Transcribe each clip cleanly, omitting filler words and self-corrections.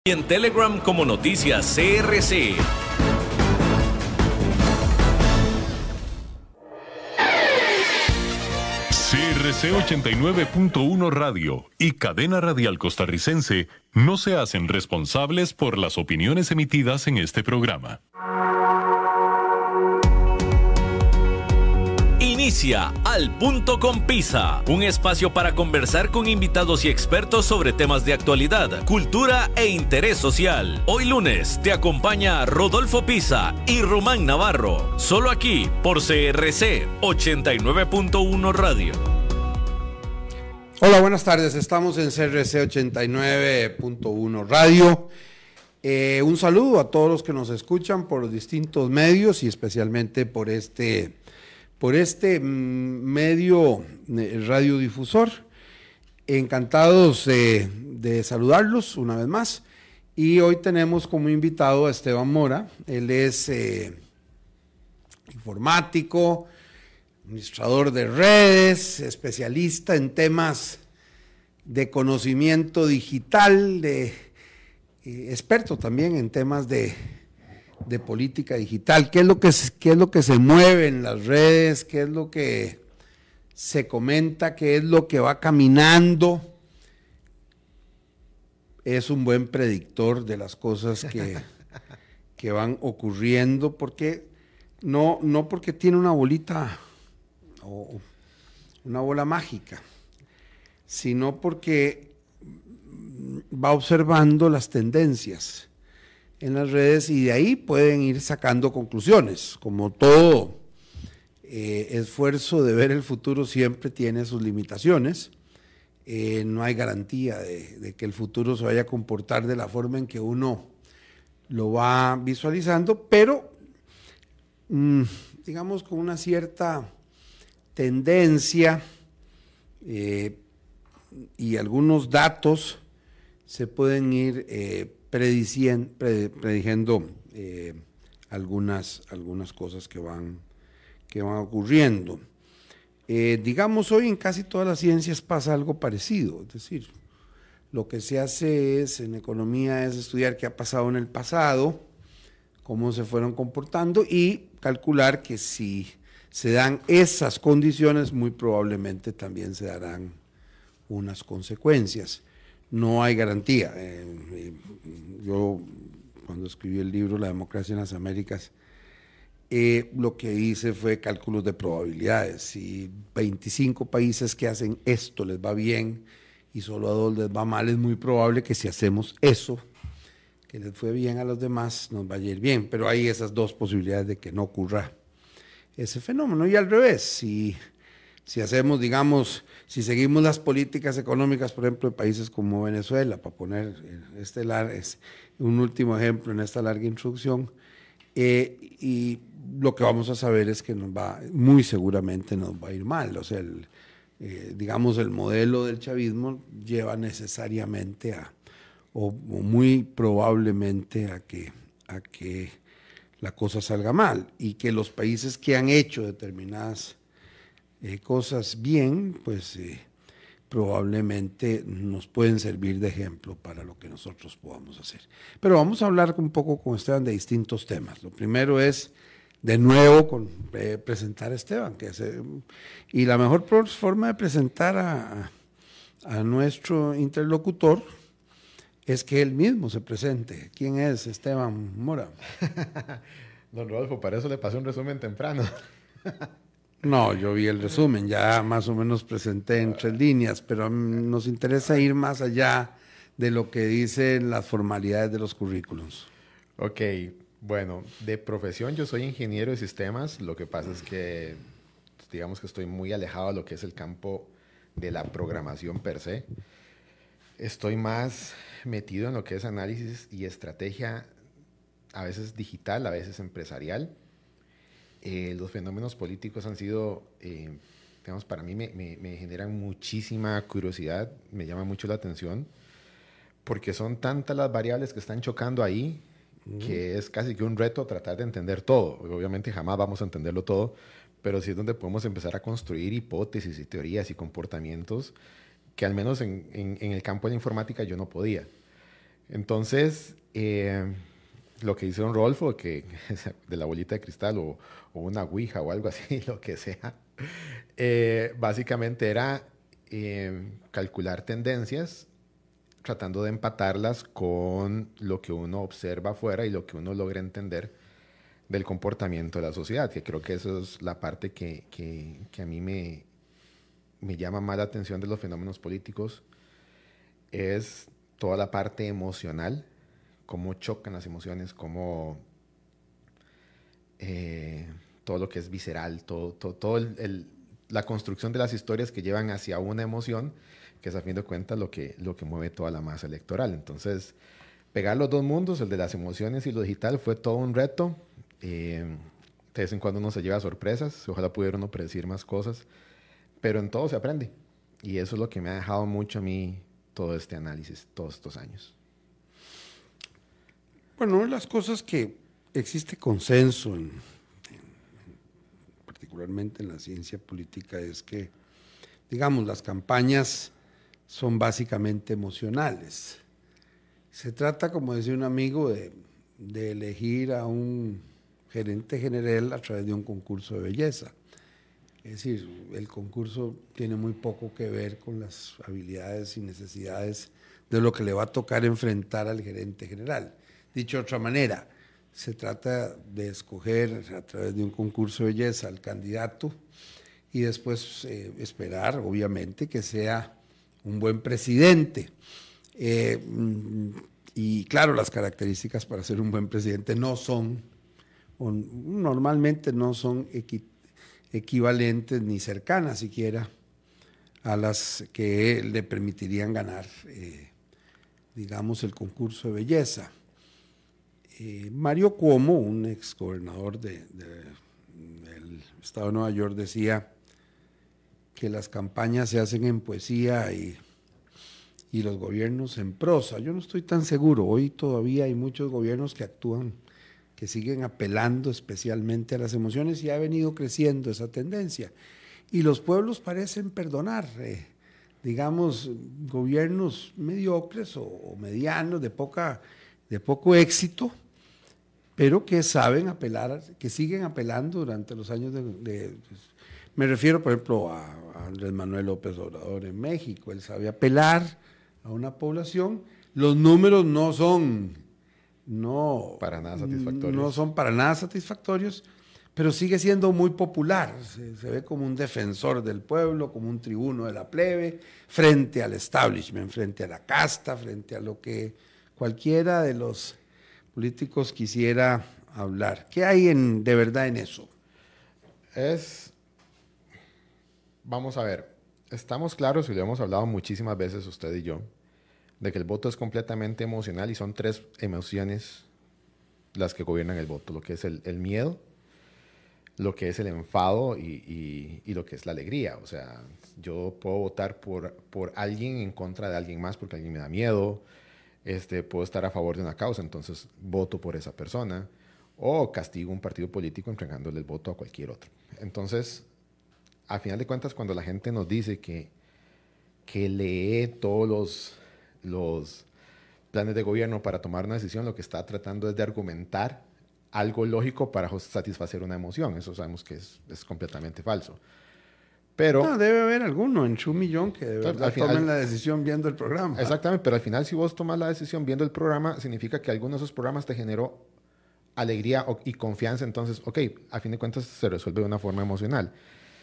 Y en Telegram como Noticias CRC. CRC 89.1 Radio y Cadena Radial Costarricense no se hacen responsables por las opiniones emitidas en este programa. Inicia Al Punto con Pisa, un espacio para conversar con invitados y expertos sobre temas de actualidad, cultura e interés social. Hoy lunes te acompaña Rodolfo Pisa y Román Navarro, solo aquí por CRC 89.1 Radio. Hola, buenas tardes, estamos en CRC 89.1 Radio. Un saludo a todos los que nos escuchan por los distintos medios y especialmente por este medio radiodifusor. Encantados de saludarlos una vez más. Y hoy tenemos como invitado a Esteban Mora. Él es informático, administrador de redes, especialista en temas de conocimiento digital, experto también en temas de política digital. ¿Qué es lo que se mueve en las redes? ¿Qué es lo que se comenta? ¿Qué es lo que va caminando? Es un buen predictor de las cosas que van ocurriendo, porque no porque tiene una bolita o una bola mágica, sino porque va observando las tendencias en las redes y de ahí pueden ir sacando conclusiones. Como todo esfuerzo de ver el futuro siempre tiene sus limitaciones. No hay garantía de que el futuro se vaya a comportar de la forma en que uno lo va visualizando, pero digamos con una cierta tendencia y algunos datos se pueden ir prediciendo algunas cosas que van ocurriendo. Digamos, hoy en casi todas las ciencias pasa algo parecido, es decir, lo que se hace en economía es estudiar qué ha pasado en el pasado, cómo se fueron comportando y calcular que si se dan esas condiciones, muy probablemente también se darán unas consecuencias. No hay garantía. Yo, cuando escribí el libro La democracia en las Américas, lo que hice fue cálculos de probabilidades. Si 25 países que hacen esto les va bien y solo a 2 les va mal, es muy probable que si hacemos eso, que les fue bien a los demás, nos vaya a ir bien. Pero hay esas 2 posibilidades de que no ocurra ese fenómeno. Y al revés, si hacemos, digamos, si seguimos las políticas económicas, por ejemplo, de países como Venezuela, para poner un último ejemplo en esta larga introducción, y lo que vamos a saber es que muy seguramente nos va a ir mal. O sea, digamos, el modelo del chavismo lleva necesariamente o muy probablemente a que la cosa salga mal, y que los países que han hecho determinadas cosas bien, pues probablemente nos pueden servir de ejemplo para lo que nosotros podamos hacer. Pero vamos a hablar un poco con Esteban de distintos temas. Lo primero es, de nuevo, presentar a Esteban, y la mejor forma de presentar a nuestro interlocutor es que él mismo se presente. ¿Quién es Esteban Mora? Don Rodolfo, para eso le pasé un resumen temprano. No, yo vi el resumen, ya más o menos presenté en 3 líneas, pero nos interesa ir más allá de lo que dicen las formalidades de los currículums. Ok, bueno, de profesión yo soy ingeniero de sistemas, lo que pasa es que digamos que estoy muy alejado de lo que es el campo de la programación per se. Estoy más metido en lo que es análisis y estrategia, a veces digital, a veces empresarial. Los fenómenos políticos han sido, digamos, para mí me generan muchísima curiosidad, me llama mucho la atención, porque son tantas las variables que están chocando ahí, que es casi que un reto tratar de entender todo. Obviamente jamás vamos a entenderlo todo, pero sí es donde podemos empezar a construir hipótesis y teorías y comportamientos que al menos en el campo de la informática yo no podía. Entonces, lo que dice don Rodolfo, que de la bolita de cristal o una ouija o algo así, lo que sea, básicamente era calcular tendencias, tratando de empatarlas con lo que uno observa afuera y lo que uno logra entender del comportamiento de la sociedad, que creo que eso es la parte que a mí me llama más la atención de los fenómenos políticos, es toda la parte emocional, cómo chocan las emociones, cómo todo lo que es visceral, todo la construcción de las historias que llevan hacia una emoción, que es a fin de cuentas lo que mueve toda la masa electoral. Entonces, pegar los dos mundos, el de las emociones y lo digital, fue todo un reto. De vez en cuando uno se lleva sorpresas, ojalá pudiera uno predecir más cosas, pero en todo se aprende. Y eso es lo que me ha dejado mucho a mí todo este análisis, todos estos años. Bueno, una de las cosas que existe consenso, particularmente en la ciencia política, es que, digamos, las campañas son básicamente emocionales. Se trata, como decía un amigo, de elegir a un gerente general a través de un concurso de belleza. Es decir, el concurso tiene muy poco que ver con las habilidades y necesidades de lo que le va a tocar enfrentar al gerente general. Dicho de otra manera, se trata de escoger a través de un concurso de belleza al candidato y después esperar, obviamente, que sea un buen presidente. Y claro, las características para ser un buen presidente no son, o normalmente no son equivalentes ni cercanas siquiera a las que le permitirían ganar, digamos, el concurso de belleza. Mario Cuomo, un exgobernador del estado de Nueva York, decía que las campañas se hacen en poesía y los gobiernos en prosa. Yo no estoy tan seguro. Hoy todavía hay muchos gobiernos que actúan, que siguen apelando especialmente a las emociones y ha venido creciendo esa tendencia. Y los pueblos parecen perdonar, digamos, gobiernos mediocres o medianos, de poco éxito, pero que saben apelar, que siguen apelando durante los años me refiero, por ejemplo, a Andrés Manuel López Obrador en México. Él sabe apelar a una población. Los números no son para nada satisfactorios, pero sigue siendo muy popular. Se ve como un defensor del pueblo, como un tribuno de la plebe, frente al establishment, frente a la casta, frente a lo que cualquiera de los políticos quisiera hablar. ¿Qué hay de verdad en eso? Vamos a ver, estamos claros, y lo hemos hablado muchísimas veces usted y yo, de que el voto es completamente emocional y son 3 emociones las que gobiernan el voto, lo que es el miedo, lo que es el enfado y lo que es la alegría. O sea, yo puedo votar por alguien en contra de alguien más porque alguien me da miedo, puedo estar a favor de una causa, entonces voto por esa persona, o castigo un partido político entregándole el voto a cualquier otro. Entonces, a final de cuentas, cuando la gente nos dice que lee todos los planes de gobierno para tomar una decisión, lo que está tratando es de argumentar algo lógico para satisfacer una emoción. Eso sabemos que es completamente falso. Pero no, debe haber alguno en su millón que de verdad tomen la decisión viendo el programa. Exactamente, pero al final si vos tomas la decisión viendo el programa, significa que alguno de esos programas te generó alegría y confianza. Entonces, ok, a fin de cuentas se resuelve de una forma emocional.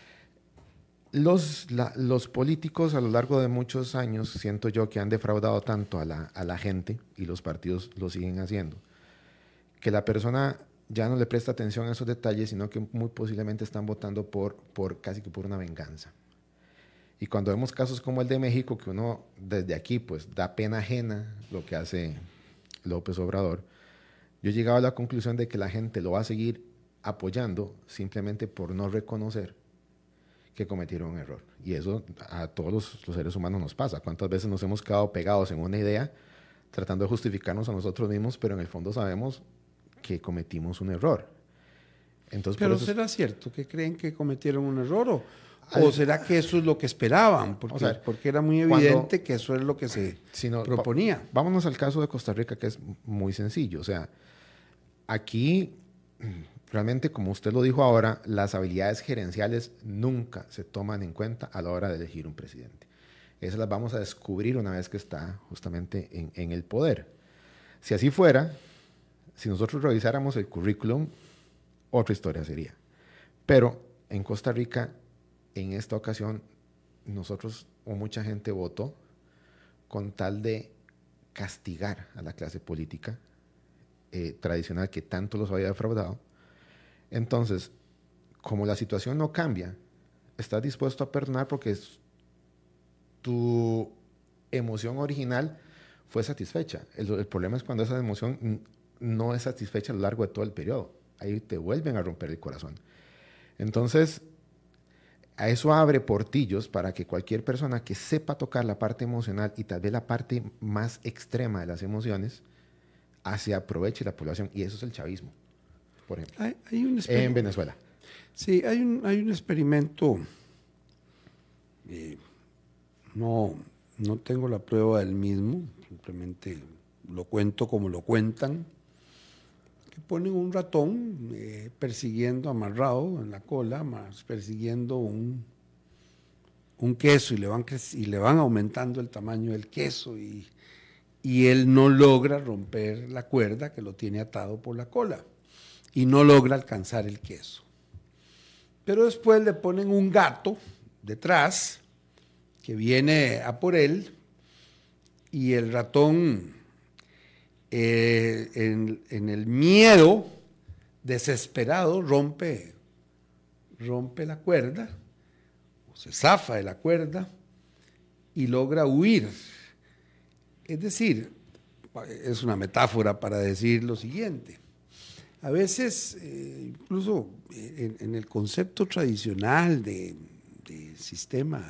Los políticos a lo largo de muchos años, siento yo que han defraudado tanto a la gente, y los partidos lo siguen haciendo, que la persona ya no le presta atención a esos detalles, sino que muy posiblemente están votando casi que por una venganza. Y cuando vemos casos como el de México, que uno desde aquí pues da pena ajena lo que hace López Obrador, yo he llegado a la conclusión de que la gente lo va a seguir apoyando simplemente por no reconocer que cometieron un error. Y eso a todos los seres humanos nos pasa. ¿Cuántas veces nos hemos quedado pegados en una idea tratando de justificarnos a nosotros mismos, pero en el fondo sabemos que cometimos un error? Entonces, Pero ¿será cierto que creen que cometieron un error o será que eso es lo que esperaban? Porque era muy evidente que eso es lo que se proponía. Vámonos al caso de Costa Rica, que es muy sencillo. O sea, aquí realmente, como usted lo dijo ahora, las habilidades gerenciales nunca se toman en cuenta a la hora de elegir un presidente. Esas las vamos a descubrir una vez que está justamente en el poder. Si así fuera, si nosotros revisáramos el currículum, otra historia sería. Pero en Costa Rica, en esta ocasión, nosotros o mucha gente votó con tal de castigar a la clase política tradicional que tanto los había defraudado. Entonces, como la situación no cambia, estás dispuesto a perdonar porque tu emoción original fue satisfecha. El problema es cuando esa emoción no es satisfecha a lo largo de todo el periodo. Ahí te vuelven a romper el corazón. Entonces, a eso abre portillos para que cualquier persona que sepa tocar la parte emocional y tal vez la parte más extrema de las emociones, se aproveche la población. Y eso es el chavismo, por ejemplo. Hay un en Venezuela. Sí, hay un experimento. No tengo la prueba del mismo, simplemente lo cuento como lo cuentan, que ponen un ratón persiguiendo, amarrado en la cola, persiguiendo un queso y le van aumentando el tamaño del queso y él no logra romper la cuerda que lo tiene atado por la cola y no logra alcanzar el queso. Pero después le ponen un gato detrás que viene a por él y el ratón en el miedo desesperado rompe la cuerda o se zafa de la cuerda y logra huir. Es decir, es una metáfora para decir lo siguiente. A veces, incluso en el concepto tradicional de sistema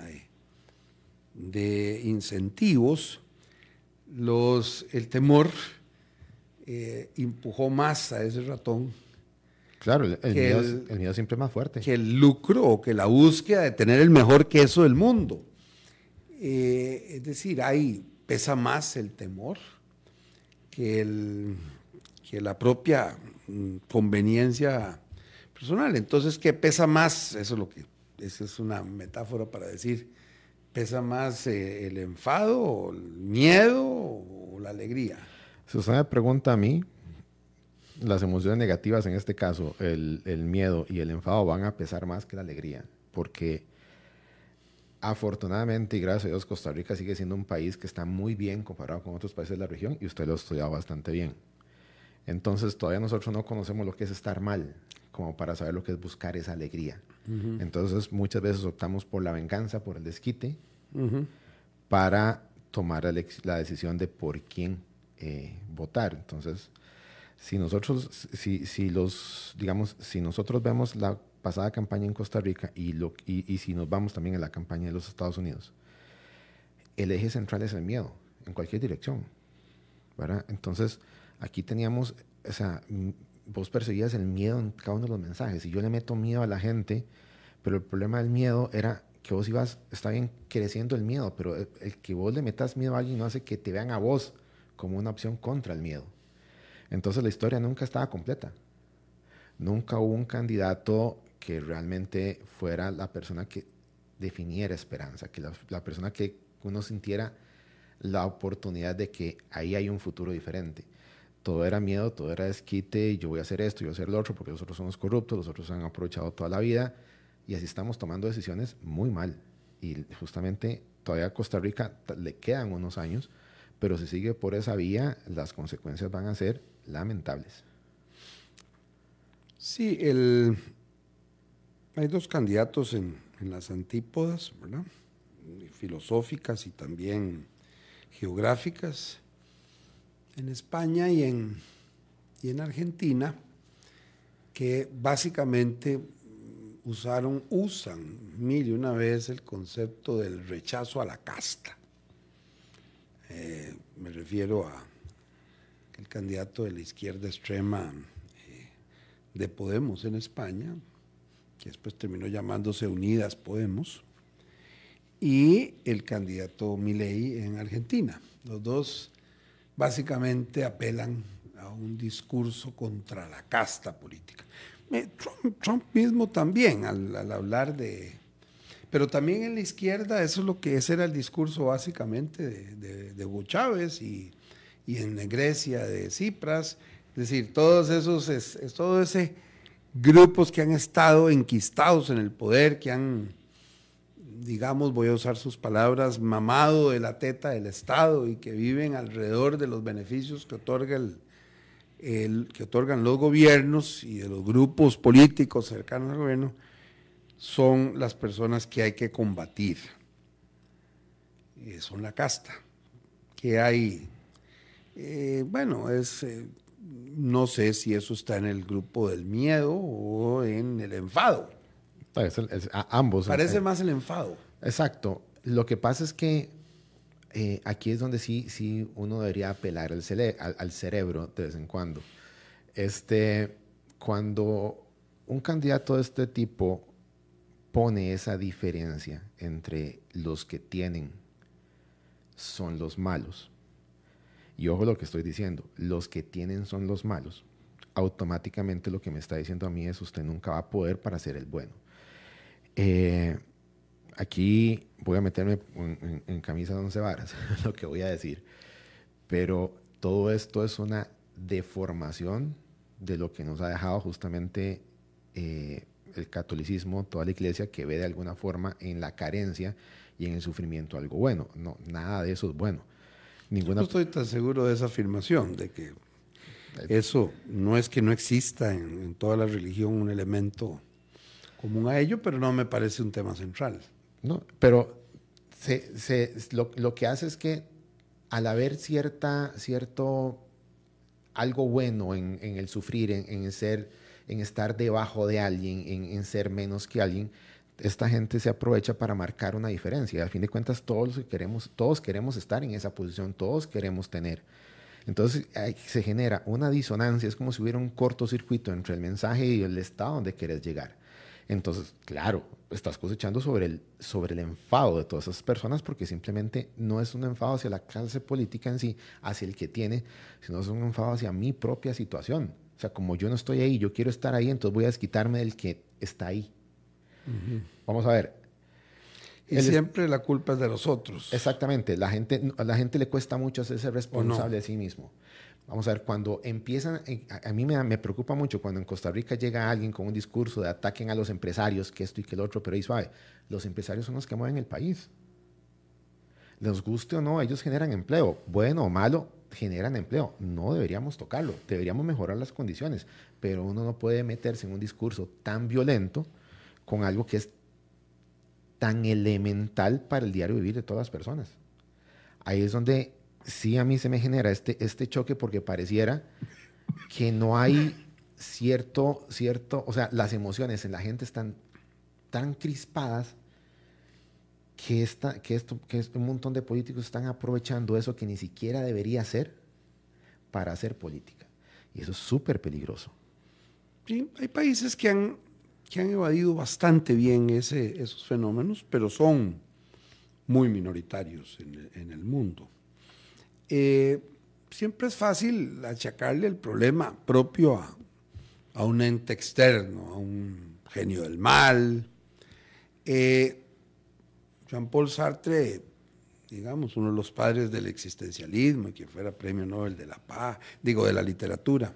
de incentivos, el temor empujó más a ese ratón. Claro, el miedo siempre es más fuerte. Que el lucro o que la búsqueda de tener el mejor queso del mundo. Es decir, ahí pesa más el temor que la propia conveniencia personal. Entonces, ¿qué pesa más? Esa es una metáfora para decir, ¿pesa más el enfado, o el miedo o la alegría? Si usted me pregunta a mí, las emociones negativas, en este caso, el miedo y el enfado van a pesar más que la alegría, porque afortunadamente y gracias a Dios Costa Rica sigue siendo un país que está muy bien comparado con otros países de la región y usted lo ha estudiado bastante bien. Entonces todavía nosotros no conocemos lo que es estar mal, como para saber lo que es buscar esa alegría. Uh-huh. Entonces muchas veces optamos por la venganza, por el desquite, uh-huh, para tomar la decisión de por quién votar. Entonces, si nosotros vemos la pasada campaña en Costa Rica y si nos vamos también a la campaña de los Estados Unidos, el eje central es el miedo en cualquier dirección, ¿verdad? Entonces, aquí teníamos, o sea, vos percibías el miedo en cada uno de los mensajes y yo le meto miedo a la gente, pero el problema del miedo era que vos está bien creciendo el miedo, pero el que vos le metas miedo a alguien no hace que te vean a vos como una opción contra el miedo. Entonces la historia nunca estaba completa. Nunca hubo un candidato que realmente fuera la persona que definiera esperanza, que la persona que uno sintiera la oportunidad de que ahí hay un futuro diferente. Todo era miedo, todo era desquite, yo voy a hacer esto, yo voy a hacer lo otro, porque los otros somos corruptos, los otros han aprovechado toda la vida, y así estamos tomando decisiones muy mal. Y justamente todavía a Costa Rica le quedan unos años, pero si sigue por esa vía, las consecuencias van a ser lamentables. Sí, hay dos candidatos en las antípodas, ¿verdad? Filosóficas y también geográficas, en España y en Argentina, que básicamente usan mil y una vez el concepto del rechazo a la casta. Me refiero a el candidato de la izquierda extrema de Podemos en España, que después terminó llamándose Unidas Podemos, y el candidato Milei en Argentina. Los dos básicamente apelan a un discurso contra la casta política. Trump mismo también, al hablar de... Pero también en la izquierda, eso es lo que ese era el discurso básicamente de Hugo Chávez y en Grecia de Tsipras. Es decir, todos ese grupos que han estado enquistados en el poder, que han, digamos, voy a usar sus palabras, mamado de la teta del Estado y que viven alrededor de los beneficios que otorgan los gobiernos y de los grupos políticos cercanos al gobierno, son las personas que hay que combatir. Son la casta. Que hay, no sé si eso está en el grupo del miedo o en el enfado. Ambos. Parece más el enfado. Exacto. Lo que pasa es que aquí es donde sí uno debería apelar al cerebro de vez en cuando. Cuando un candidato de este tipo pone esa diferencia entre los que tienen son los malos, y ojo lo que estoy diciendo, los que tienen son los malos, automáticamente lo que me está diciendo a mí es usted nunca va a poder para ser el bueno. Aquí voy a meterme en camisa de 11 varas, lo que voy a decir, pero todo esto es una deformación de lo que nos ha dejado justamente el catolicismo, toda la iglesia, que ve de alguna forma en la carencia y en el sufrimiento algo bueno. No, nada de eso es bueno. No estoy tan seguro de esa afirmación, de que eso no es que no exista en toda la religión un elemento común a ello, pero no me parece un tema central. No, pero lo que hace es que al haber cierto algo bueno en el sufrir, en estar debajo de alguien, en ser menos que alguien, esta gente se aprovecha para marcar una diferencia. A fin de cuentas, todos queremos estar en esa posición, todos queremos tener. Entonces se genera una disonancia, es como si hubiera un cortocircuito entre el mensaje y el estado donde quieres llegar. Entonces, claro, estás cosechando sobre el enfado de todas esas personas, porque simplemente no es un enfado hacia la clase política en sí, hacia el que tiene, sino es un enfado hacia mi propia situación. O sea, como yo no estoy ahí, yo quiero estar ahí, entonces voy a desquitarme del que está ahí. Uh-huh. Vamos a ver. Y siempre la culpa es de los otros. Exactamente. A la gente le cuesta mucho hacerse responsable de sí mismo. Vamos a ver, cuando empiezan, a mí me preocupa mucho cuando en Costa Rica llega alguien con un discurso de ataquen a los empresarios, que esto y que el otro, pero ahí suave. Los empresarios son los que mueven el país. Les guste o no, ellos generan empleo. Bueno o malo, generan empleo. No deberíamos tocarlo. Deberíamos mejorar las condiciones. Pero uno no puede meterse en un discurso tan violento con algo que es tan elemental para el diario vivir de todas las personas. Ahí es donde sí a mí se me genera este choque, porque pareciera que no hay cierto, o sea, las emociones en la gente están tan crispadas que un montón de políticos están aprovechando eso que ni siquiera debería ser para hacer política. Y eso es súper peligroso. Sí, hay países que han evadido bastante bien esos fenómenos, pero son muy minoritarios en el mundo. Siempre es fácil achacarle el problema propio a un ente externo, a un genio del mal. Jean-Paul Sartre, digamos, uno de los padres del existencialismo, y que fuera premio Nobel de la Paz, de la literatura.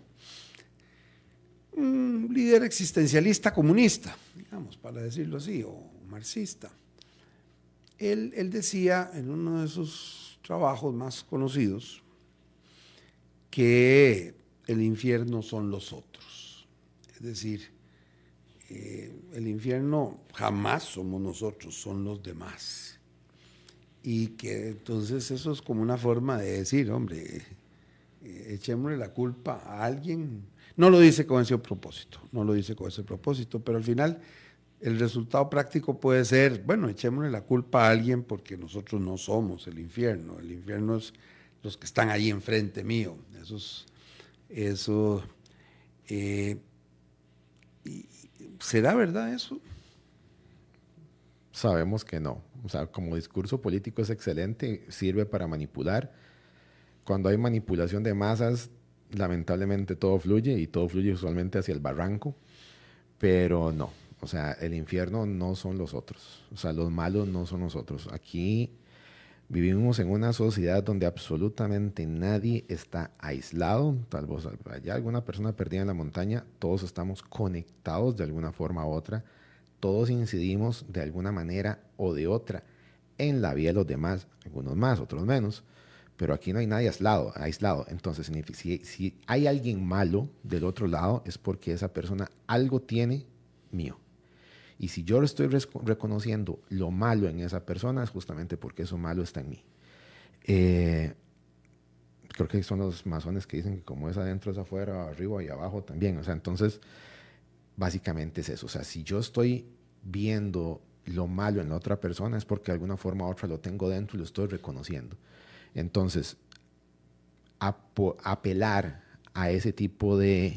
Un líder existencialista comunista, digamos, para decirlo así, o marxista. Él decía en uno de sus trabajos más conocidos que el infierno son los otros. Es decir, el infierno jamás somos nosotros, son los demás. Y que entonces eso es como una forma de decir, hombre, echémosle la culpa a alguien. No lo dice con ese propósito, pero al final el resultado práctico puede ser, bueno, echémosle la culpa a alguien porque nosotros no somos el infierno es los que están ahí enfrente mío, ¿Será verdad eso? Sabemos que no. O sea, como discurso político es excelente, sirve para manipular. Cuando hay manipulación de masas, lamentablemente todo fluye y todo fluye usualmente hacia el barranco, pero no. O sea, el infierno no son los otros. O sea, los malos no son nosotros. Aquí vivimos en una sociedad donde absolutamente nadie está aislado. Tal vez haya alguna persona perdida en la montaña. Todos estamos conectados de alguna forma u otra. Todos incidimos de alguna manera o de otra en la vida de los demás. Algunos más, otros menos. Pero aquí no hay nadie aislado. Entonces, si hay alguien malo del otro lado, es porque esa persona algo tiene mío. Y si yo estoy reconociendo lo malo en esa persona, es justamente porque eso malo está en mí. Creo que son los masones que dicen que como es adentro es afuera, arriba y abajo también. O sea, entonces, básicamente es eso. O sea, si yo estoy viendo lo malo en la otra persona, es porque de alguna forma u otra lo tengo dentro y lo estoy reconociendo. Entonces, apelar a ese tipo de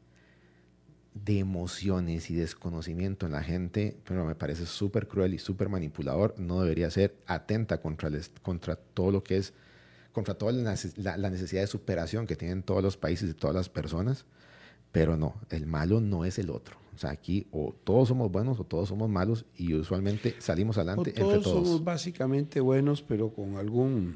emociones y desconocimiento en la gente, pero me parece súper cruel y súper manipulador. No debería ser. Atenta contra todo lo que es, contra toda la necesidad de superación que tienen todos los países y todas las personas. Pero no, el malo no es el otro. O sea, aquí o todos somos buenos o todos somos malos y usualmente salimos adelante entre todos. Todos somos básicamente buenos, pero con algún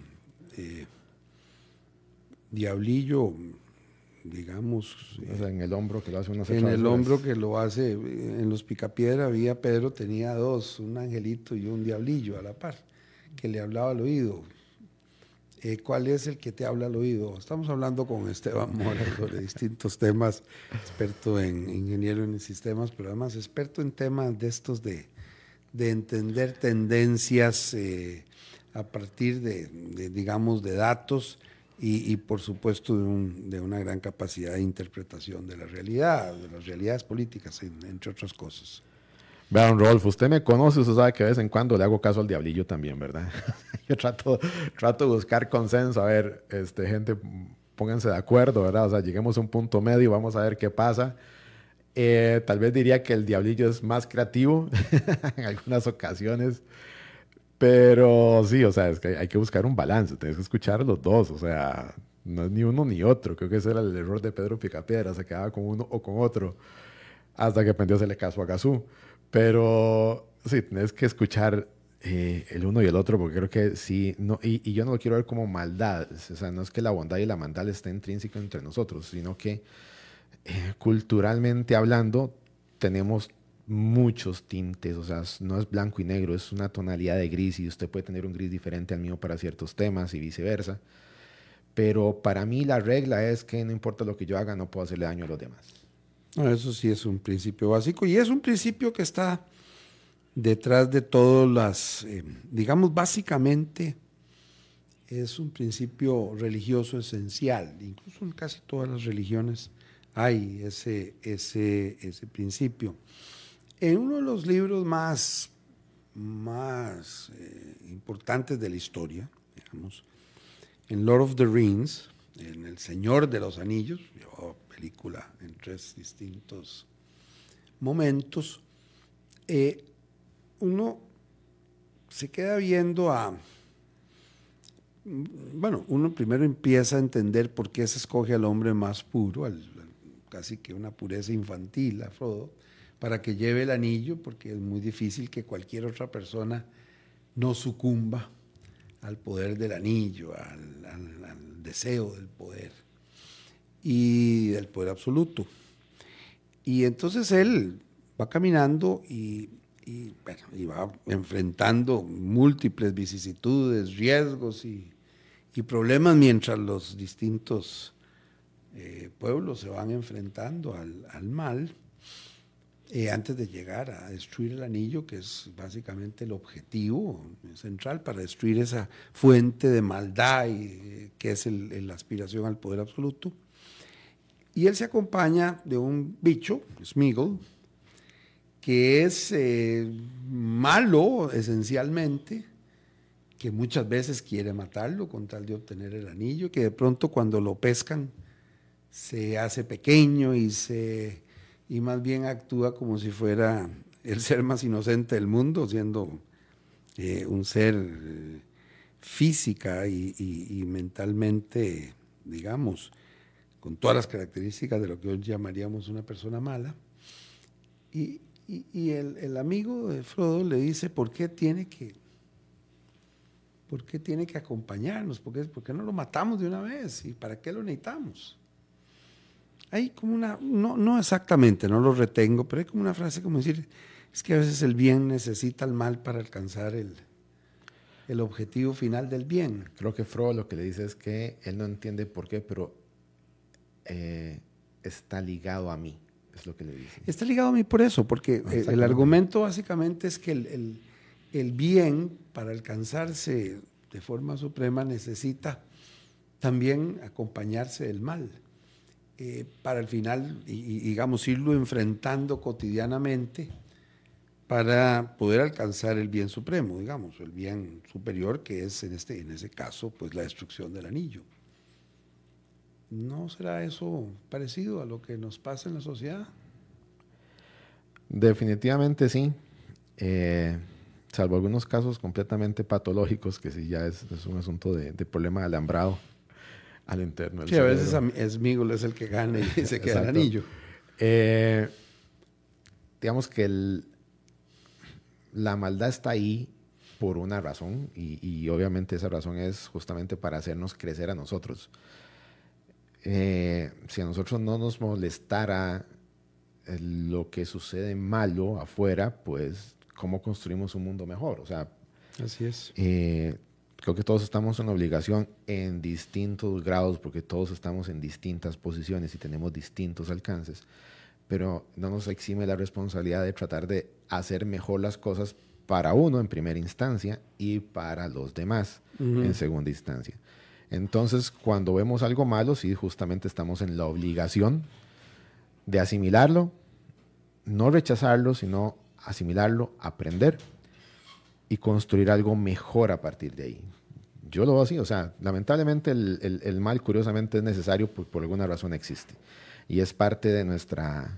diablillo, digamos. O sea, en el hombro que lo hace una en el hombro que lo hace. En los Picapiedra había Pedro, tenía dos, un angelito y un diablillo a la par, que le hablaba al oído. ¿Cuál es el que te habla al oído? Estamos hablando con Esteban Mora sobre distintos temas, experto en ingeniero en sistemas, pero además experto en temas de estos de entender tendencias a partir digamos, de datos y por supuesto de una gran capacidad de interpretación de la realidad, de las realidades políticas, entre otras cosas. Vean, Rolf, usted me conoce, usted sabe que de vez en cuando le hago caso al diablillo también, ¿verdad? Yo trato de buscar consenso, a ver, gente, pónganse de acuerdo, ¿verdad? O sea, lleguemos a un punto medio, vamos a ver qué pasa. Tal vez diría que el diablillo es más creativo en algunas ocasiones, pero sí, o sea, es que hay que buscar un balance, tienes que escuchar a los dos, o sea, no es ni uno ni otro. Creo que ese era el error de Pedro Picapiedra, se quedaba con uno o con otro, hasta que aprendió a hacerle caso a Gazú. Pero sí, tienes que escuchar el uno y el otro, porque creo que sí, no, y yo no lo quiero ver como maldad, o sea, no es que la bondad y la maldad estén intrínseca entre nosotros, sino que culturalmente hablando tenemos muchos tintes, o sea, no es blanco y negro, es una tonalidad de gris y usted puede tener un gris diferente al mío para ciertos temas y viceversa, pero para mí la regla es que no importa lo que yo haga, no puedo hacerle daño a los demás. Eso sí es un principio básico y es un principio que está detrás de todas las, digamos, básicamente es un principio religioso esencial. Incluso en casi todas las religiones hay ese principio. En uno de los libros más importantes de la historia, digamos, en Lord of the Rings, en El Señor de los Anillos, película en 3 distintos momentos, uno se queda viendo uno primero empieza a entender por qué se escoge al hombre más puro, casi que una pureza infantil, a Frodo, para que lleve el anillo, porque es muy difícil que cualquier otra persona no sucumba al poder del anillo, al deseo del poder y del poder absoluto. Y entonces él va caminando y va enfrentando múltiples vicisitudes, riesgos y problemas mientras los distintos pueblos se van enfrentando al mal antes de llegar a destruir el anillo, que es básicamente el objetivo central para destruir esa fuente de maldad que es la aspiración al poder absoluto. Y él se acompaña de un bicho, Sméagol, que es malo esencialmente, que muchas veces quiere matarlo con tal de obtener el anillo, que de pronto cuando lo pescan se hace pequeño y se y más bien actúa como si fuera el ser más inocente del mundo, siendo un ser física y mentalmente, digamos, con todas las características de lo que hoy llamaríamos una persona mala. Y el amigo de Frodo le dice, ¿por qué tiene que acompañarnos? ¿Por qué no lo matamos de una vez? ¿Y para qué lo necesitamos? Hay como una, no exactamente, no lo retengo, pero hay como una frase como decir, es que a veces el bien necesita el mal para alcanzar el objetivo final del bien. Creo que Frodo lo que le dice es que él no entiende por qué, pero está ligado a mí, es lo que le dice. Está ligado a mí por eso, porque el argumento básicamente es que el bien, para alcanzarse de forma suprema, necesita también acompañarse del mal. Para al final, digamos, irlo enfrentando cotidianamente para poder alcanzar el bien supremo, digamos, el bien superior, que es en ese caso, pues la destrucción del anillo. ¿No será eso parecido a lo que nos pasa en la sociedad? Definitivamente sí, salvo algunos casos completamente patológicos, que sí ya es un asunto de problema de alambrado al interno del cerebro. A veces Smigol es el que gana y se queda el anillo. Digamos que la maldad está ahí por una razón y obviamente esa razón es justamente para hacernos crecer a nosotros. Si a nosotros no nos molestara lo que sucede malo afuera, pues ¿cómo construimos un mundo mejor? O sea, así es. Creo que todos estamos en obligación en distintos grados, porque todos estamos en distintas posiciones y tenemos distintos alcances, pero no nos exime la responsabilidad de tratar de hacer mejor las cosas para uno en primera instancia y para los demás en segunda instancia. Entonces, cuando vemos algo malo, sí, justamente estamos en la obligación de asimilarlo, no rechazarlo, sino asimilarlo, aprender y construir algo mejor a partir de ahí. Yo lo veo así, o sea, lamentablemente el mal, curiosamente, es necesario, por alguna razón existe. Y es parte de nuestra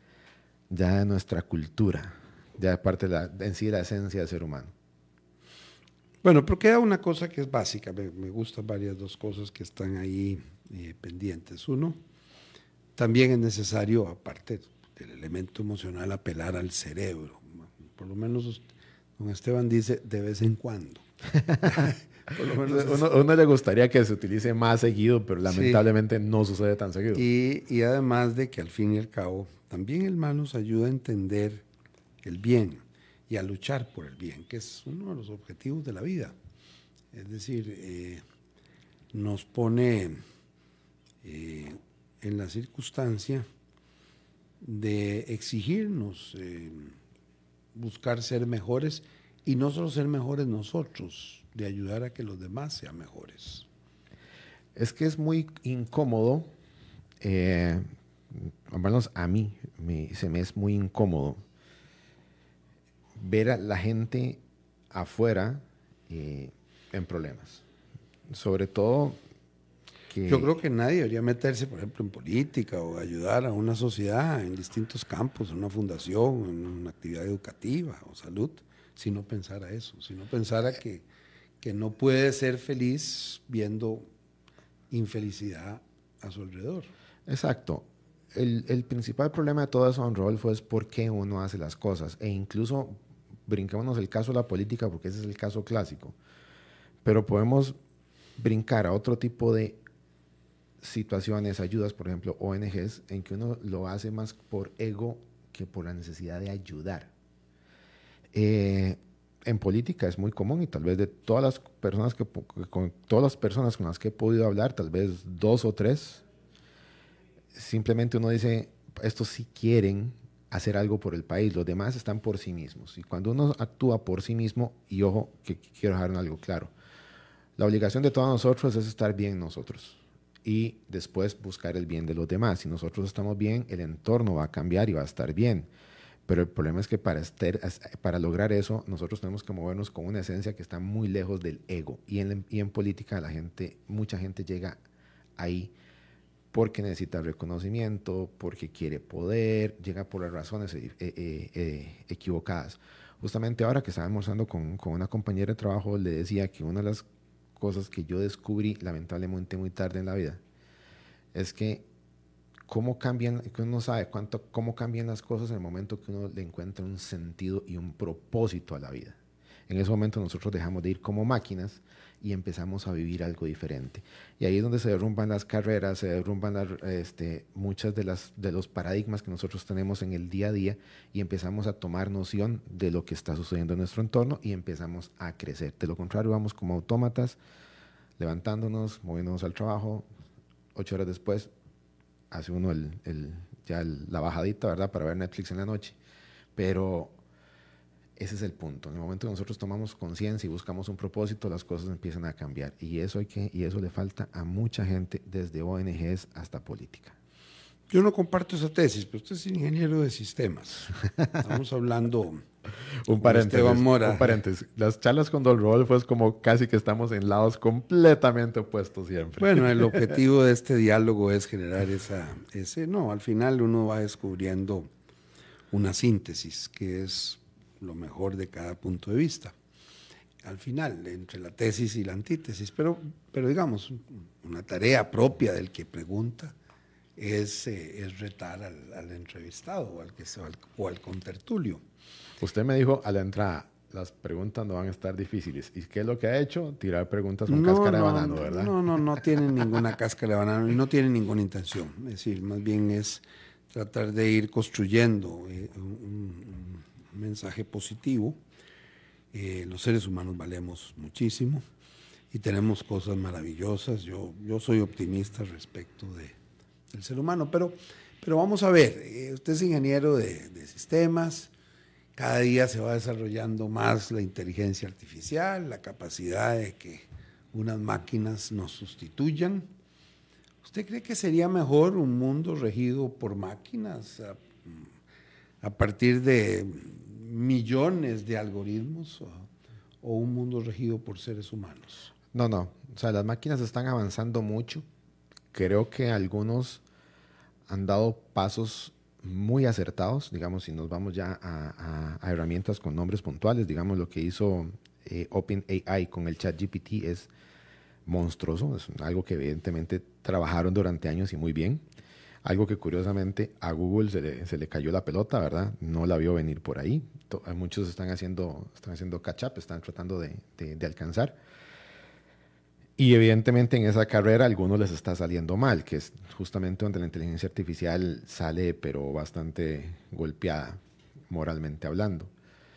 cultura, ya es parte en sí de la esencia del ser humano. Bueno, pero queda una cosa que es básica, me gustan dos cosas que están ahí pendientes. Uno, también es necesario, aparte del elemento emocional, apelar al cerebro. Por lo menos don Esteban dice de vez en cuando. Por lo menos uno le gustaría que se utilice más seguido, pero lamentablemente no sucede tan seguido. Y además de que al fin y al cabo, también el mal nos ayuda a entender el bien y a luchar por el bien, que es uno de los objetivos de la vida. Es decir, nos pone en la circunstancia de exigirnos buscar ser mejores, y no solo ser mejores nosotros, de ayudar a que los demás sean mejores. Es que es muy incómodo, al menos a mí se me es muy incómodo ver a la gente afuera en problemas. Sobre todo que... Yo creo que nadie debería meterse, por ejemplo, en política o ayudar a una sociedad en distintos campos, en una fundación, en una actividad educativa o salud, si no pensara eso, si no pensara que no puede ser feliz viendo infelicidad a su alrededor. Exacto. El principal problema de todo eso, don Rodolfo, es por qué uno hace las cosas. E incluso brinquémonos el caso de la política, porque ese es el caso clásico. Pero podemos brincar a otro tipo de situaciones, ayudas, por ejemplo, ONGs, en que uno lo hace más por ego que por la necesidad de ayudar. En política es muy común, y tal vez de todas las personas con todas las personas con las que he podido hablar, tal vez 2 o 3, simplemente uno dice, estos sí quieren hacer algo por el país, los demás están por sí mismos. Y cuando uno actúa por sí mismo, y ojo, que quiero dejar algo claro, la obligación de todos nosotros es estar bien nosotros y después buscar el bien de los demás. Si nosotros estamos bien, el entorno va a cambiar y va a estar bien. Pero el problema es que para lograr eso, nosotros tenemos que movernos con una esencia que está muy lejos del ego. Y en política mucha gente llega ahí porque necesita reconocimiento, porque quiere poder, llega por las razones equivocadas. Justamente ahora que estaba almorzando con una compañera de trabajo, le decía que una de las cosas que yo descubrí, lamentablemente muy tarde en la vida, es que cómo cambian, que uno sabe cómo cambian las cosas en el momento que uno le encuentra un sentido y un propósito a la vida. En ese momento nosotros dejamos de ir como máquinas y empezamos a vivir algo diferente. Y ahí es donde se derrumban las carreras, se derrumban muchas de los paradigmas que nosotros tenemos en el día a día y empezamos a tomar noción de lo que está sucediendo en nuestro entorno y empezamos a crecer. De lo contrario, vamos como autómatas, levantándonos, moviéndonos al trabajo. 8 horas después hace uno la bajadita, ¿verdad? Para ver Netflix en la noche. Pero ese es el punto. En el momento que nosotros tomamos conciencia y buscamos un propósito, las cosas empiezan a cambiar. Y eso le falta a mucha gente, desde ONGs hasta política. Yo no comparto esa tesis, pero usted es ingeniero de sistemas. Estamos hablando... Un paréntesis. Las charlas con Don Rodolfo es como casi que estamos en lados completamente opuestos siempre. Bueno, el objetivo de este diálogo es generar al final uno va descubriendo una síntesis que es lo mejor de cada punto de vista. Al final, entre la tesis y la antítesis, pero digamos, una tarea propia del que pregunta es retar al entrevistado o al contertulio. Usted me dijo a la entrada, las preguntas no van a estar difíciles. ¿Y qué es lo que ha hecho? Tirar preguntas con cáscara de banano, ¿verdad? No tienen ninguna cáscara de banano y no tienen ninguna intención. Es decir, más bien es tratar de ir construyendo un mensaje positivo. Los seres humanos valemos muchísimo y tenemos cosas maravillosas. Yo soy optimista respecto del ser humano, pero vamos a ver, usted es ingeniero de sistemas, cada día se va desarrollando más la inteligencia artificial, la capacidad de que unas máquinas nos sustituyan. ¿Usted cree que sería mejor un mundo regido por máquinas a partir de millones de algoritmos o un mundo regido por seres humanos? No. O sea, las máquinas están avanzando mucho. Creo que algunos han dado pasos muy acertados, digamos, si nos vamos ya a herramientas con nombres puntuales, digamos, lo que hizo OpenAI con el ChatGPT es monstruoso, es algo que evidentemente trabajaron durante años y muy bien. Algo que curiosamente a Google se le cayó la pelota, ¿verdad? No la vio venir por ahí. Muchos están haciendo catch-up, están tratando de alcanzar. Y evidentemente en esa carrera a algunos les está saliendo mal, que es justamente donde la inteligencia artificial sale, pero bastante golpeada, moralmente hablando.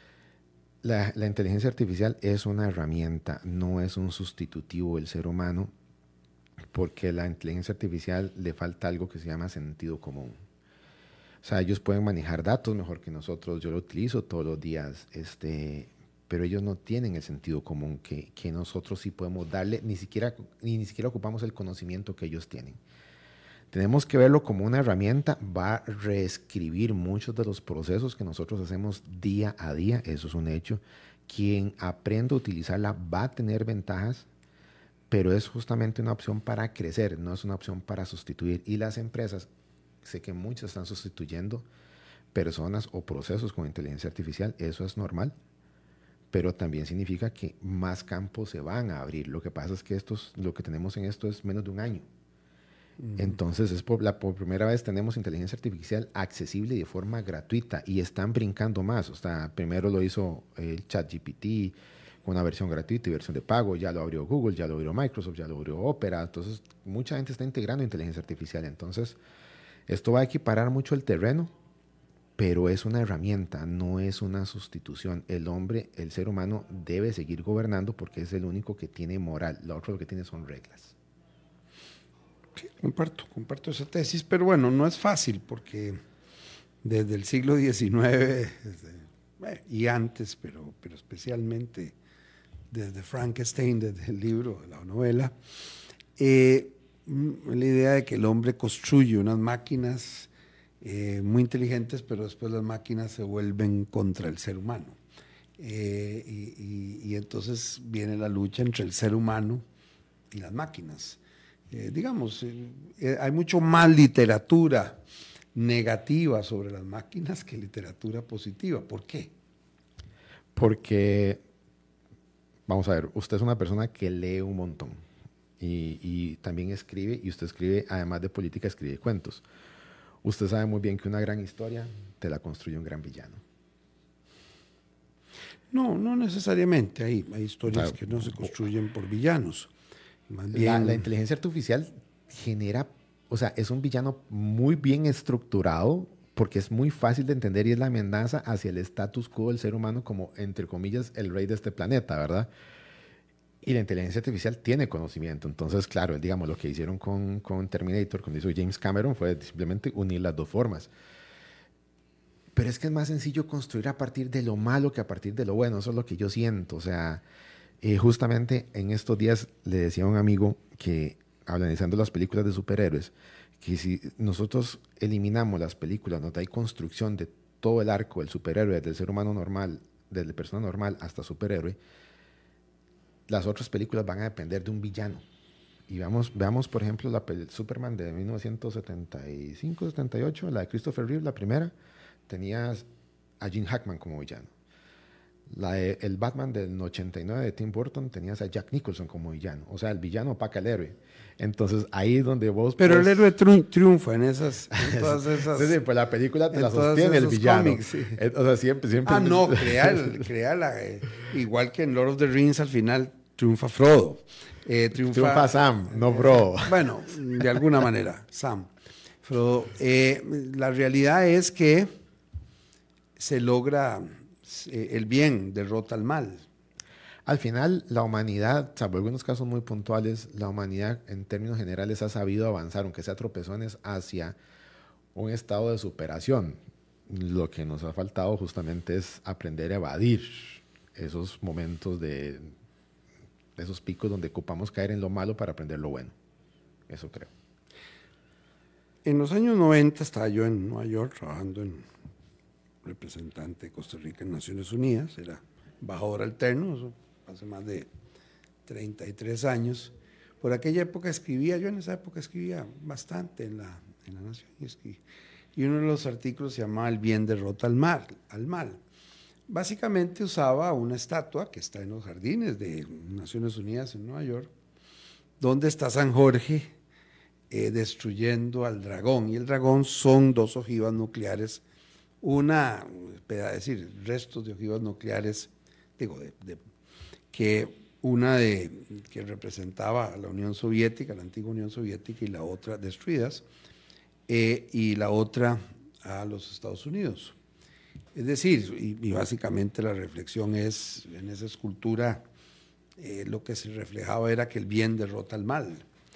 La inteligencia artificial es una herramienta, no es un sustitutivo del ser humano, porque a la inteligencia artificial le falta algo que se llama sentido común. O sea, ellos pueden manejar datos mejor que nosotros, yo lo utilizo todos los días, pero ellos no tienen el sentido común que nosotros sí podemos darle, ni siquiera ocupamos el conocimiento que ellos tienen. Tenemos que verlo como una herramienta, va a reescribir muchos de los procesos que nosotros hacemos día a día, eso es un hecho. Quien aprenda a utilizarla va a tener ventajas, pero es justamente una opción para crecer, no es una opción para sustituir. Y las empresas, sé que muchas están sustituyendo personas o procesos con inteligencia artificial, eso es normal, pero también significa que más campos se van a abrir. Lo que pasa es que lo que tenemos en esto es menos de un año. Entonces, por primera vez tenemos inteligencia artificial accesible de forma gratuita y están brincando más. O sea, primero lo hizo el ChatGPT con una versión gratuita y versión de pago, ya lo abrió Google, ya lo abrió Microsoft, ya lo abrió Opera. Entonces, mucha gente está integrando inteligencia artificial. Entonces, esto va a equiparar mucho el terreno, pero es una herramienta, no es una sustitución. El ser humano debe seguir gobernando porque es el único que tiene moral. Lo otro lo que tiene son reglas. Sí, comparto esa tesis, pero bueno, no es fácil porque desde el siglo XIX y antes, pero especialmente desde Frankenstein, desde el libro, la novela, la idea de que el hombre construye unas máquinas muy inteligentes, pero después las máquinas se vuelven contra el ser humano. Y entonces viene la lucha entre el ser humano y las máquinas. hay mucho más literatura negativa sobre las máquinas que literatura positiva. ¿Por qué? Porque, vamos a ver, usted es una persona que lee un montón y también escribe, y usted escribe, además de política, escribe cuentos. Usted sabe muy bien que una gran historia te la construye un gran villano. No, no necesariamente. Hay historias que no se construyen por villanos. Más bien, La inteligencia artificial genera, o sea, es un villano muy bien estructurado porque es muy fácil de entender y es la amenaza hacia el status quo del ser humano como, entre comillas, el rey de este planeta, ¿verdad? Y la inteligencia artificial tiene conocimiento. Entonces, claro, digamos, lo que hicieron con Terminator, cuando hizo James Cameron, fue simplemente unir las dos formas. Pero es que es más sencillo construir a partir de lo malo que a partir de lo bueno. Eso es lo que yo siento. O sea, justamente en estos días le decía a un amigo que, analizando las películas de superhéroes, que si nosotros eliminamos las películas donde hay construcción de todo el arco del superhéroe, desde el ser humano normal, desde persona normal hasta superhéroe, las otras películas van a depender de un villano. Y veamos por ejemplo, la Superman de 1975-78, la de Christopher Reeve, la primera, tenías a Gene Hackman como villano. El Batman del 89 de Tim Burton, tenías a Jack Nicholson como villano. O sea, el villano opaca al héroe. Entonces, ahí es donde vos... Pero el héroe triunfa en todas esas... Sí, pues la película te la sostiene el villano. Cómics, sí. O sea, siempre... Ah, no, igual que en Lord of the Rings, al final triunfa Frodo. Triunfa Sam, no Frodo. Bueno, de alguna manera, Sam. Frodo. La realidad es que se logra... el bien derrota al mal. Al final, la humanidad, salvo algunos casos muy puntuales, la humanidad en términos generales ha sabido avanzar, aunque sea tropezones, hacia un estado de superación. Lo que nos ha faltado justamente es aprender a evadir esos momentos esos picos donde ocupamos caer en lo malo para aprender lo bueno. Eso creo. En los años 90 estaba yo en Nueva York trabajando en representante de Costa Rica en Naciones Unidas, era embajador alterno, eso hace más de 33 años. Por aquella época yo en esa época escribía bastante en la Nación, y uno de los artículos se llamaba El bien derrota al mal. Básicamente usaba una estatua que está en los jardines de Naciones Unidas en Nueva York, donde está San Jorge destruyendo al dragón, y el dragón son dos ojivas nucleares, restos de ojivas nucleares, que representaba a la Unión Soviética, la antigua Unión Soviética, y la otra destruidas, y la otra a los Estados Unidos. Es decir, y básicamente la reflexión es, en esa escultura, lo que se reflejaba era que el bien derrota al mal.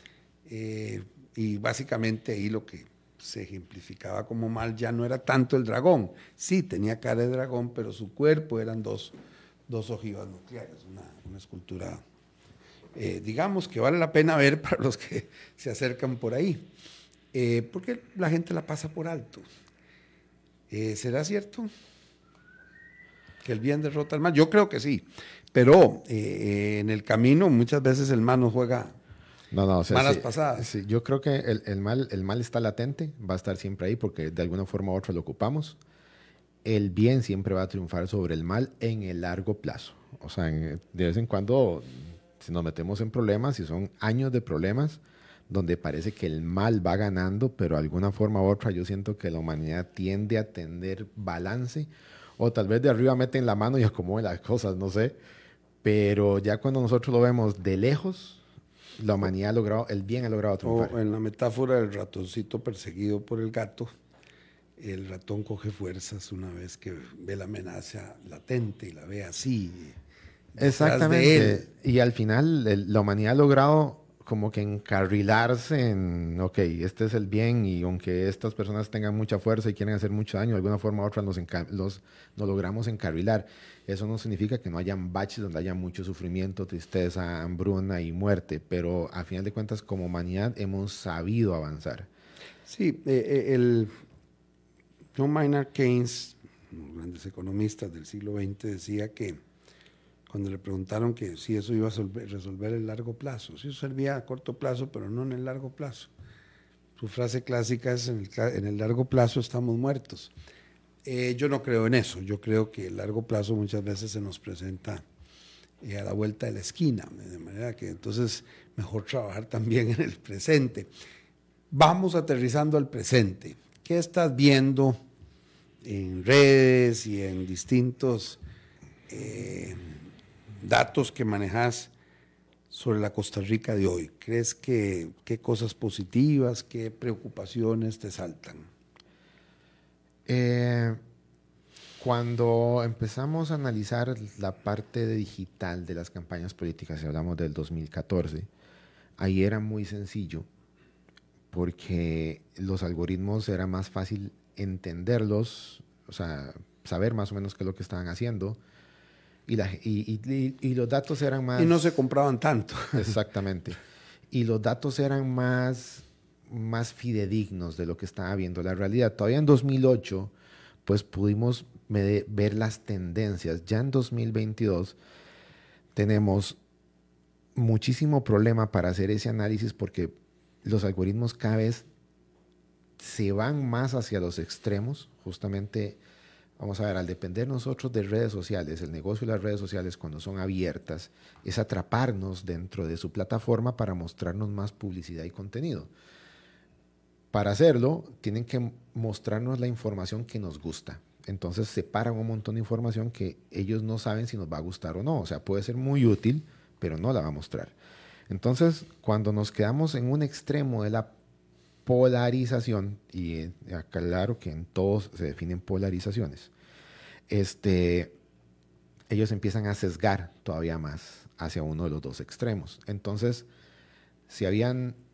Y básicamente ahí lo que se ejemplificaba como mal ya no era tanto el dragón. Sí, tenía cara de dragón, pero su cuerpo eran dos ojivas nucleares, una escultura, digamos, que vale la pena ver para los que se acercan por ahí, porque la gente la pasa por alto. ¿Será cierto que el bien derrota al mal? Yo creo que sí, pero en el camino muchas veces el mal nos juega malas pasadas. Sí, yo creo que el mal está latente, va a estar siempre ahí porque de alguna forma u otra lo ocupamos. El bien siempre va a triunfar sobre el mal en el largo plazo. O sea, de vez en cuando, si nos metemos en problemas, si son años de problemas, donde parece que el mal va ganando, pero de alguna forma u otra yo siento que la humanidad tiende a tener balance, o tal vez de arriba meten la mano y acomoden las cosas, no sé. Pero ya cuando nosotros lo vemos de lejos, la humanidad el bien ha logrado triunfar. O en la metáfora del ratoncito perseguido por el gato, el ratón coge fuerzas una vez que ve la amenaza latente y la ve así. Exactamente. Y al final la humanidad ha logrado como que encarrilarse en, ok, este es el bien, y aunque estas personas tengan mucha fuerza y quieren hacer mucho daño, de alguna forma u otra nos logramos encarrilar. Eso no significa que no hayan baches donde haya mucho sufrimiento, tristeza, hambruna y muerte, pero a final de cuentas como humanidad hemos sabido avanzar. Sí, John Maynard Keynes, uno de los grandes economistas del siglo XX, decía que cuando le preguntaron que si eso iba a resolver el largo plazo. Si eso servía a corto plazo, pero no en el largo plazo. Su frase clásica es: en el largo plazo estamos muertos. Yo no creo en eso. Yo creo que el largo plazo muchas veces se nos presenta a la vuelta de la esquina, de manera que entonces mejor trabajar también en el presente. Vamos aterrizando al presente. ¿Qué estás viendo en redes y en distintos datos que manejas sobre la Costa Rica de hoy? ¿Crees que qué cosas positivas, qué preocupaciones te saltan? Cuando empezamos a analizar la parte digital de las campañas políticas, si hablamos del 2014, ahí era muy sencillo porque los algoritmos era más fácil entenderlos, o sea, saber más o menos qué es lo que estaban haciendo, y los datos eran más... Y no se compraban tanto. Exactamente. Y los datos eran más fidedignos de lo que estaba viendo la realidad. Todavía en 2008, pues pudimos ver las tendencias. Ya en 2022 tenemos muchísimo problema para hacer ese análisis porque los algoritmos cada vez se van más hacia los extremos. Justamente, vamos a ver, al depender nosotros de redes sociales, el negocio de las redes sociales cuando son abiertas es atraparnos dentro de su plataforma para mostrarnos más publicidad y contenido. Para hacerlo, tienen que mostrarnos la información que nos gusta. Entonces separan un montón de información que ellos no saben si nos va a gustar o no. O sea, puede ser muy útil, pero no la va a mostrar. Entonces, cuando nos quedamos en un extremo de la polarización, y claro que en todos se definen polarizaciones, ellos empiezan a sesgar todavía más hacia uno de los dos extremos. Entonces, si hay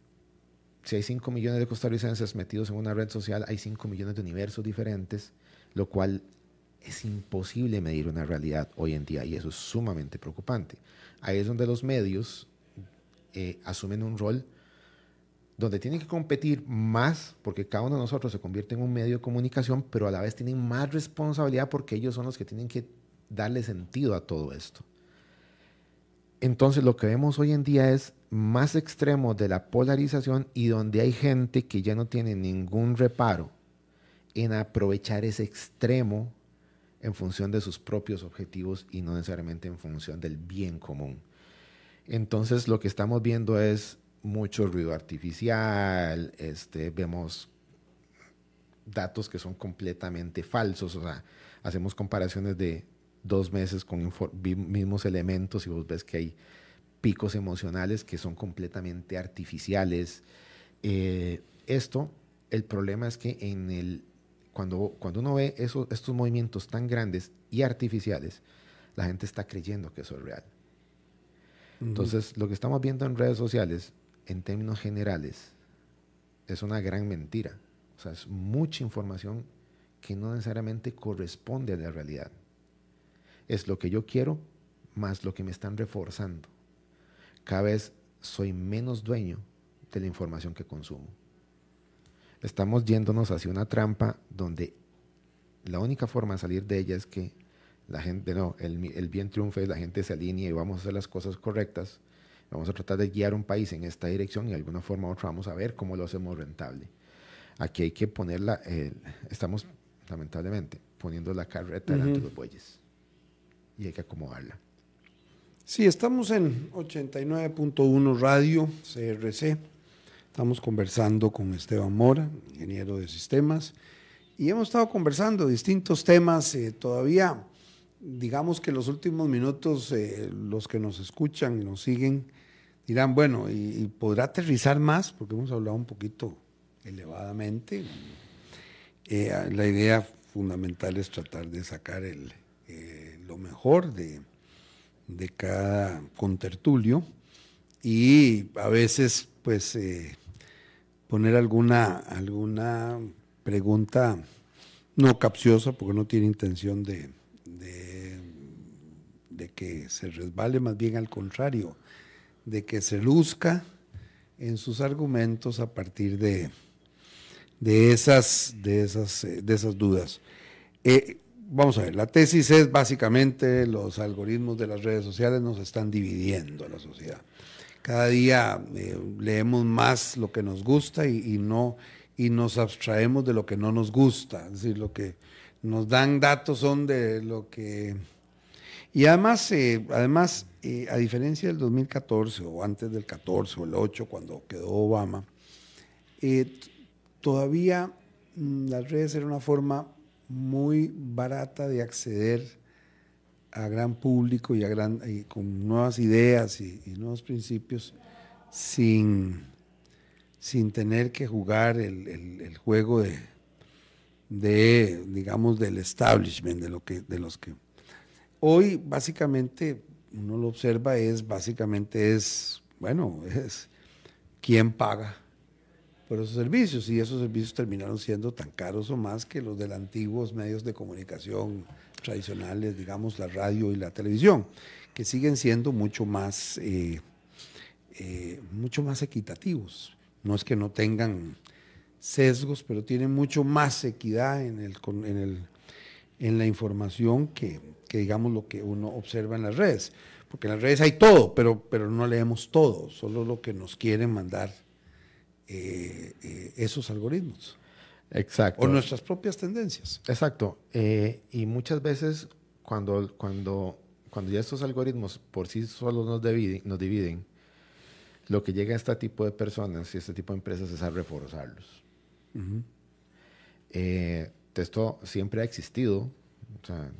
5 millones de costarricenses metidos en una red social, hay 5 millones de universos diferentes, lo cual es imposible medir una realidad hoy en día, y eso es sumamente preocupante. Ahí es donde los medios asumen un rol donde tienen que competir más, porque cada uno de nosotros se convierte en un medio de comunicación, pero a la vez tienen más responsabilidad porque ellos son los que tienen que darle sentido a todo esto. Entonces lo que vemos hoy en día es más extremos de la polarización y donde hay gente que ya no tiene ningún reparo en aprovechar ese extremo en función de sus propios objetivos y no necesariamente en función del bien común. Entonces lo que estamos viendo es mucho ruido artificial, vemos datos que son completamente falsos, o sea, hacemos comparaciones de 2 meses con mismos elementos y vos ves que hay picos emocionales que son completamente artificiales. El problema es que cuando uno ve estos movimientos tan grandes y artificiales, la gente está creyendo que eso es real. Entonces, lo que estamos viendo en redes sociales, en términos generales, es una gran mentira. O sea, es mucha información que no necesariamente corresponde a la realidad. Es lo que yo quiero más lo que me están reforzando. Cada vez soy menos dueño de la información que consumo. Estamos yéndonos hacia una trampa donde la única forma de salir de ella es que la gente, el bien triunfe, la gente se alinee y vamos a hacer las cosas correctas. Vamos a tratar de guiar un país en esta dirección y de alguna forma u otra vamos a ver cómo lo hacemos rentable. Aquí hay que ponerla, estamos lamentablemente poniendo la carreta delante de los bueyes y hay que acomodarla. Sí, estamos en 89.1 Radio, CRC. Estamos conversando con Esteban Mora, ingeniero de sistemas, y hemos estado conversando distintos temas. Todavía, digamos que en los últimos minutos, los que nos escuchan y nos siguen dirán, bueno, y podrá aterrizar más, porque hemos hablado un poquito elevadamente. La idea fundamental es tratar de sacar lo mejor de cada contertulio y a veces pues poner alguna pregunta no capciosa, porque no tiene intención de que se resbale, más bien al contrario, de que se luzca en sus argumentos a partir de esas dudas. vamos a ver, la tesis es básicamente los algoritmos de las redes sociales nos están dividiendo a la sociedad. Cada día leemos más lo que nos gusta y nos abstraemos de lo que no nos gusta. Es decir, lo que nos dan datos son de lo que... Y además, a diferencia del 2014 o antes del 14 o el 8, cuando quedó Obama, todavía las redes eran una forma muy barata de acceder a gran público y con nuevas ideas y nuevos principios sin tener que jugar el juego digamos, del establishment, de los que hoy básicamente uno lo observa es quién paga por esos servicios, y esos servicios terminaron siendo tan caros o más que los de los antiguos medios de comunicación tradicionales, digamos la radio y la televisión, que siguen siendo mucho más equitativos. No es que no tengan sesgos, pero tienen mucho más equidad en la información que digamos lo que uno observa en las redes, porque en las redes hay todo, pero no leemos todo, solo lo que nos quieren mandar esos algoritmos. Exacto. O nuestras propias tendencias. Exacto. Y muchas veces cuando ya estos algoritmos por sí solos nos dividen, lo que llega a este tipo de personas y este tipo de empresas es a reforzarlos. Uh-huh. Esto siempre ha existido. O sea,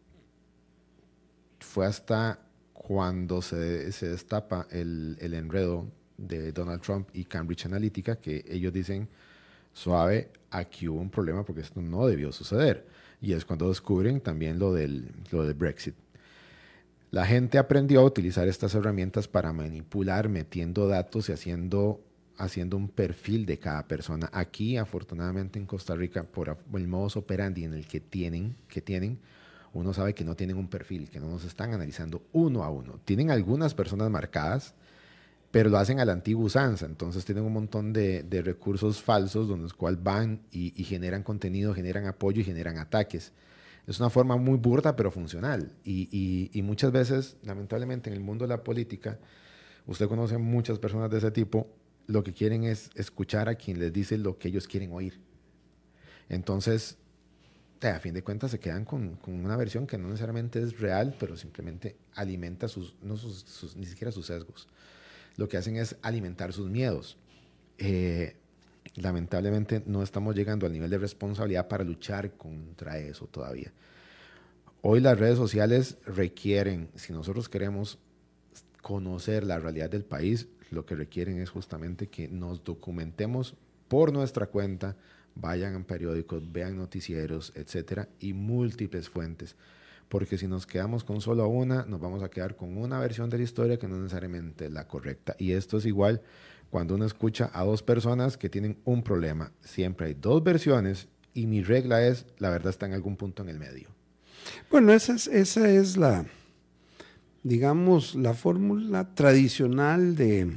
fue hasta cuando se destapa el enredo de Donald Trump y Cambridge Analytica que ellos dicen, suave, aquí hubo un problema porque esto no debió suceder. Y es cuando descubren también lo del Brexit. La gente aprendió a utilizar estas herramientas para manipular, metiendo datos y haciendo un perfil de cada persona. Aquí, afortunadamente, en Costa Rica, por el modus operandi en el que tienen, uno sabe que no tienen un perfil, que no nos están analizando uno a uno. Tienen algunas personas marcadas, pero lo hacen a la antigua usanza. Entonces tienen un montón de recursos falsos donde los cuales van y generan contenido, generan apoyo y generan ataques. Es una forma muy burda, pero funcional. Y muchas veces, lamentablemente, en el mundo de la política, usted conoce a muchas personas de ese tipo, lo que quieren es escuchar a quien les dice lo que ellos quieren oír. Entonces, a fin de cuentas, se quedan con una versión que no necesariamente es real, pero simplemente alimenta ni siquiera sus sesgos. Lo que hacen es alimentar sus miedos. Lamentablemente no estamos llegando al nivel de responsabilidad para luchar contra eso todavía. Hoy las redes sociales requieren, si nosotros queremos conocer la realidad del país, lo que requieren es justamente que nos documentemos por nuestra cuenta, vayan a periódicos, vean noticieros, etcétera, y múltiples fuentes. Porque si nos quedamos con solo una, nos vamos a quedar con una versión de la historia que no necesariamente es la correcta. Y esto es igual cuando uno escucha a dos personas que tienen un problema. Siempre hay dos versiones y mi regla es, la verdad está en algún punto en el medio. Bueno, esa es la, digamos, la fórmula tradicional de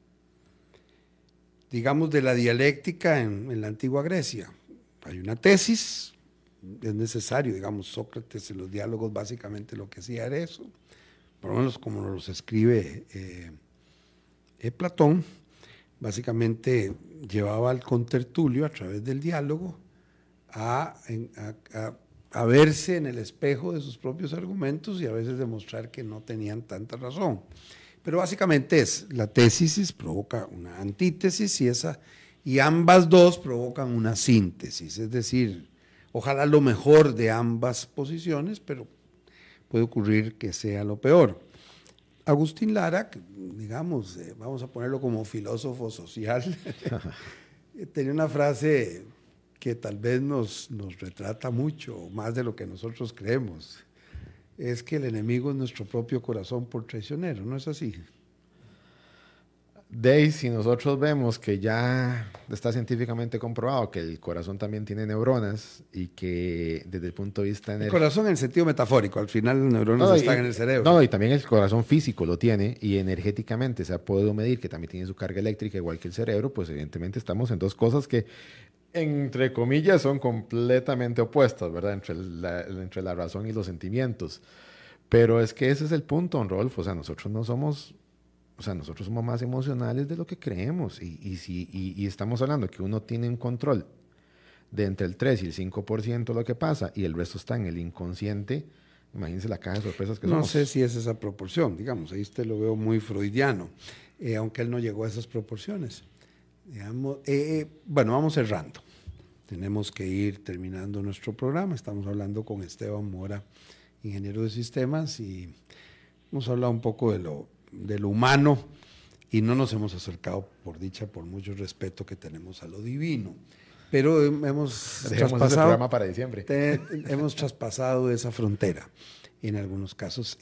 la dialéctica en la antigua Grecia. Hay una tesis. Es necesario, digamos, Sócrates en los diálogos básicamente lo que hacía era eso, por lo menos como nos los escribe Platón, básicamente llevaba al contertulio a través del diálogo a verse en el espejo de sus propios argumentos y a veces demostrar que no tenían tanta razón. Pero básicamente la tesis provoca una antítesis y ambas dos provocan una síntesis, es decir, ojalá lo mejor de ambas posiciones, pero puede ocurrir que sea lo peor. Agustín Lara, digamos, vamos a ponerlo como filósofo social, tenía una frase que tal vez nos retrata mucho, más de lo que nosotros creemos. Es que el enemigo es nuestro propio corazón por traicionero, ¿no es así? Si nosotros vemos que ya está científicamente comprobado que el corazón también tiene neuronas y que desde el punto de vista... El corazón en el sentido metafórico, al final las neuronas están en el cerebro. Y también el corazón físico lo tiene y energéticamente se ha podido medir que también tiene su carga eléctrica igual que el cerebro, pues evidentemente estamos en dos cosas que entre comillas, son completamente opuestas, ¿verdad? Entre la razón y los sentimientos. Pero es que ese es el punto, don Rodolfo. O sea, nosotros no somos, o sea, nosotros somos más emocionales de lo que creemos. Y estamos hablando que uno tiene un control de entre el 3 y el 5% de lo que pasa y el resto está en el inconsciente. Imagínense la caja de sorpresas que somos. No sé si es esa proporción, digamos, ahí usted lo veo muy freudiano, aunque él no llegó a esas proporciones. Digamos, bueno, vamos cerrando. Tenemos que ir terminando nuestro programa. Estamos hablando con Esteban Mora, ingeniero de sistemas, y hemos hablado un poco de lo humano y no nos hemos acercado, por dicha, por mucho respeto que tenemos a lo divino. Pero hemos traspasado, programa para diciembre. Hemos traspasado esa frontera en algunos casos.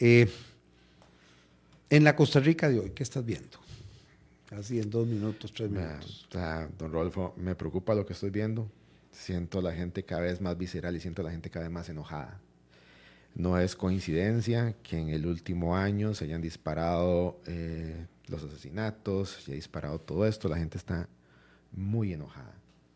En la Costa Rica de hoy, ¿qué estás viendo? Así en 2 minutos, 3 minutos. Don Rodolfo, me preocupa lo que estoy viendo. Siento a la gente cada vez más visceral y siento a la gente cada vez más enojada. No es coincidencia que en el último año se hayan disparado los asesinatos, se haya disparado todo esto. La gente está muy enojada.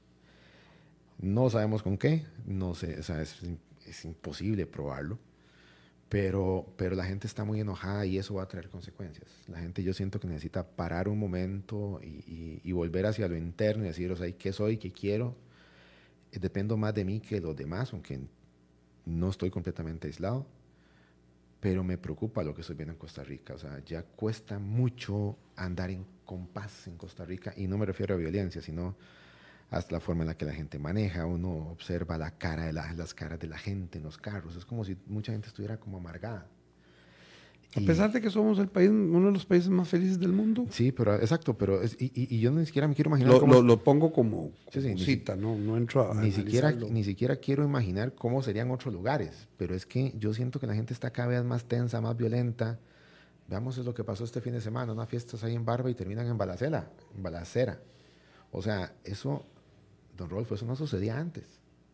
No sabemos con qué, no sé, o sea, es imposible probarlo. Pero la gente está muy enojada y eso va a traer consecuencias. La gente, yo siento que necesita parar un momento y volver hacia lo interno y decir, o sea, ¿qué soy? ¿Qué quiero? Dependo más de mí que de los demás, aunque no estoy completamente aislado. Pero me preocupa lo que estoy viendo en Costa Rica. O sea, ya cuesta mucho andar en compás en Costa Rica. Y no me refiero a violencia, sino hasta la forma en la que la gente maneja. Uno observa las caras de la gente en los carros. Es como si mucha gente estuviera como amargada. A pesar de que somos uno de los países más felices del mundo. Sí, pero exacto, pero y yo ni siquiera me quiero imaginar lo pongo como cita, no entro a ni siquiera quiero imaginar cómo serían otros lugares, pero es que yo siento que la gente está cada vez más tensa, más violenta. Veamos lo que pasó este fin de semana, unas fiestas ahí en Barba y terminan en balacera. O sea, eso, don Rodolfo, eso no sucedía antes.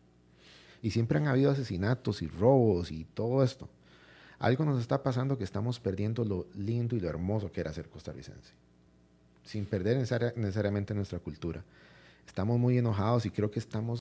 Y siempre han habido asesinatos y robos y todo esto. Algo nos está pasando que estamos perdiendo lo lindo y lo hermoso que era ser costarricense, sin perder necesariamente nuestra cultura. Estamos muy enojados y creo que estamos